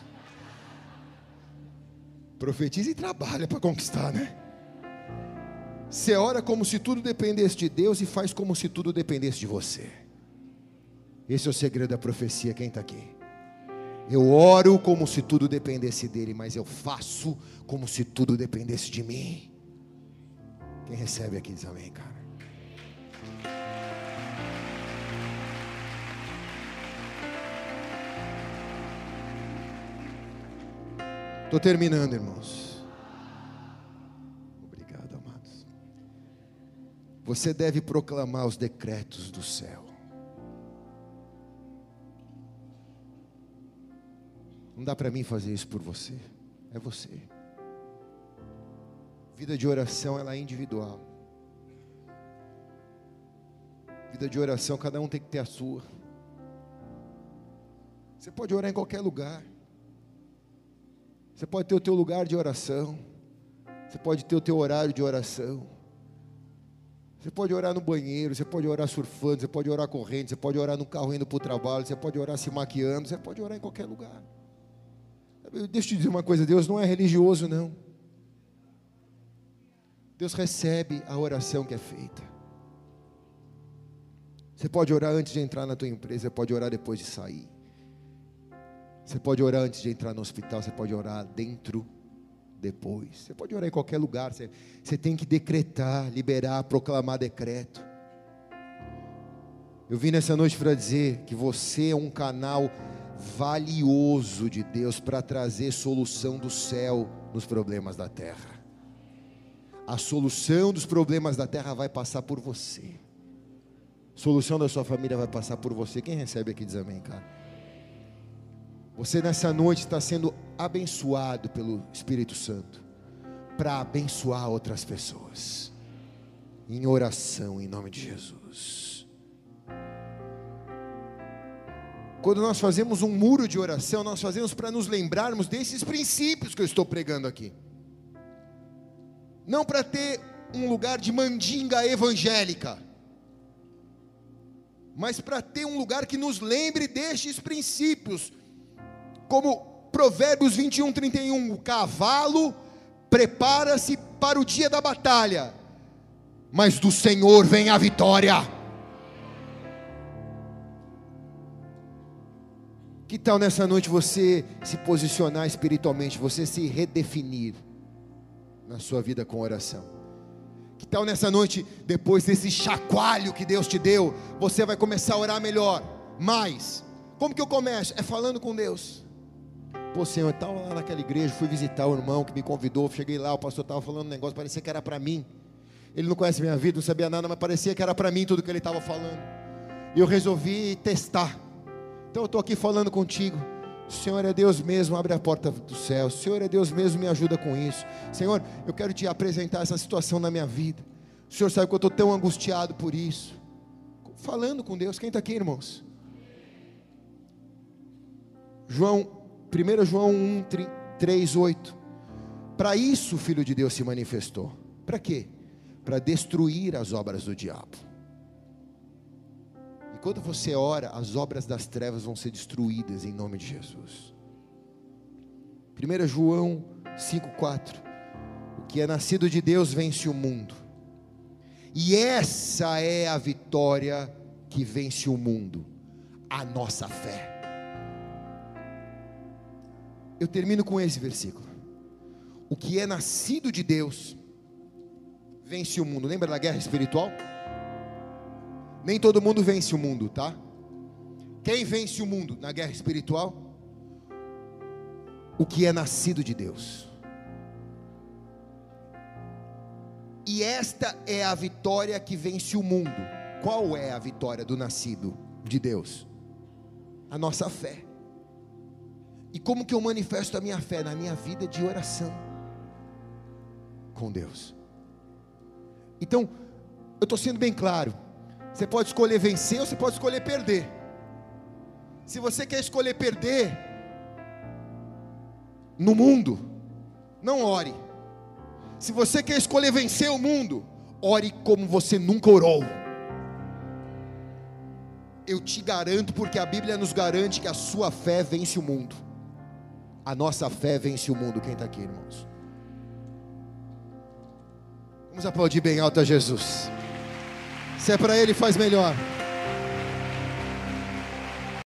Profetiza e trabalha para conquistar, né? Você ora como se tudo dependesse de Deus e faz como se tudo dependesse de você. Esse é o segredo da profecia. Quem está aqui? Eu oro como se tudo dependesse dele, mas eu faço como se tudo dependesse de mim. Quem recebe aqui diz amém, cara. Estou terminando, irmãos. Obrigado, amados. Você deve proclamar os decretos do céu. Não dá para mim fazer isso por você. É você. Vida de oração, ela é individual. Vida de oração, cada um tem que ter a sua. Você pode orar em qualquer lugar. Você pode ter o teu lugar de oração. Você pode ter o teu horário de oração. Você pode orar no banheiro, você pode orar surfando, você pode orar correndo, você pode orar no carro indo para o trabalho, você pode orar se maquiando, você pode orar em qualquer lugar. Deixa eu te dizer uma coisa, Deus não é religioso, não. Deus recebe a oração que é feita. Você pode orar antes de entrar na tua empresa, você pode orar depois de sair. Você pode orar antes de entrar no hospital, você pode orar dentro, depois. Você pode orar em qualquer lugar. Você, você tem que decretar, liberar, proclamar decreto. Eu vim nessa noite para dizer que você é um canal valioso de Deus para trazer solução do céu nos problemas da terra. A solução dos problemas da terra vai passar por você. A solução da sua família vai passar por você. Quem recebe aqui diz amém, cara. Você nessa noite está sendo abençoado pelo Espírito Santo para abençoar outras pessoas em oração em nome de Jesus. Quando nós fazemos um muro de oração, nós fazemos para nos lembrarmos desses princípios que eu estou pregando aqui. Não para ter um lugar de mandinga evangélica, mas para ter um lugar que nos lembre destes princípios. Como Provérbios vinte e um, trinta e um, o cavalo prepara-se para o dia da batalha, mas do Senhor vem a vitória. Que tal nessa noite você se posicionar espiritualmente, você se redefinir na sua vida com oração? Que tal nessa noite, depois desse chacoalho que Deus te deu, você vai começar a orar melhor, mais? Como que eu começo? É falando com Deus. Pô, Senhor, eu estava lá naquela igreja, fui visitar o irmão que me convidou, cheguei lá, o pastor estava falando um negócio, parecia que era para mim. Ele não conhece minha vida, não sabia nada, mas parecia que era para mim tudo que ele estava falando. E eu resolvi testar. Então eu estou aqui falando contigo. O Senhor é Deus mesmo, abre a porta do céu. O Senhor é Deus mesmo, me ajuda com isso. Senhor, eu quero te apresentar essa situação na minha vida. O Senhor sabe que eu estou tão angustiado por isso. Falando com Deus. Quem está aqui, irmãos? João, primeiro João um, três, oito. Para isso o Filho de Deus se manifestou. Para quê? Para destruir as obras do diabo. E quando você ora, as obras das trevas vão ser destruídas em nome de Jesus. primeiro João cinco, quatro. O que é nascido de Deus vence o mundo. E essa é a vitória que vence o mundo, a nossa fé. Eu termino com esse versículo. O que é nascido de Deus vence o mundo. Lembra da guerra espiritual? Nem todo mundo vence o mundo, tá? Quem vence o mundo na guerra espiritual? O que é nascido de Deus. E esta é a vitória que vence o mundo. Qual é a vitória do nascido de Deus? A nossa fé. E como que eu manifesto a minha fé? Na minha vida de oração com Deus. Então, eu estou sendo bem claro. Você pode escolher vencer ou você pode escolher perder. Se você quer escolher perder no mundo, não ore. Se você quer escolher vencer o mundo, ore como você nunca orou. Eu te garanto, porque a Bíblia nos garante que a sua fé vence o mundo. A nossa fé vence o mundo. Quem está aqui, irmãos? Vamos aplaudir bem alto a Jesus. Se é para Ele, faz melhor.